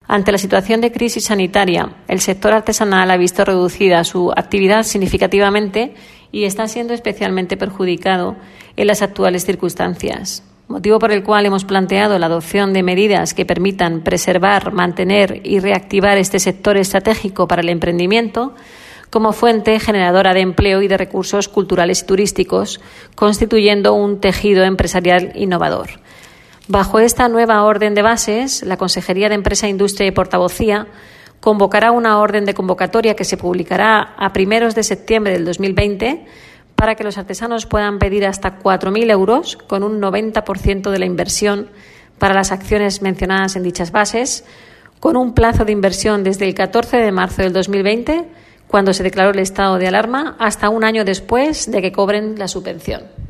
Ante la situación de crisis sanitaria, el sector artesanal ha visto reducida su actividad significativamente y está siendo especialmente perjudicado en las actuales circunstancias, motivo por el cual hemos planteado la adopción de medidas que permitan preservar, mantener y reactivar este sector estratégico para el emprendimiento como fuente generadora de empleo y de recursos culturales y turísticos, constituyendo un tejido empresarial innovador. Bajo esta nueva orden de bases, la Consejería de Empresa, Industria y Portavocía convocará una orden de convocatoria que se publicará a primeros de septiembre del 2020 para que los artesanos puedan pedir hasta 4.000 euros con un 90% de la inversión para las acciones mencionadas en dichas bases, con un plazo de inversión desde el 14 de marzo del 2020, cuando se declaró el estado de alarma, hasta un año después de que cobren la subvención.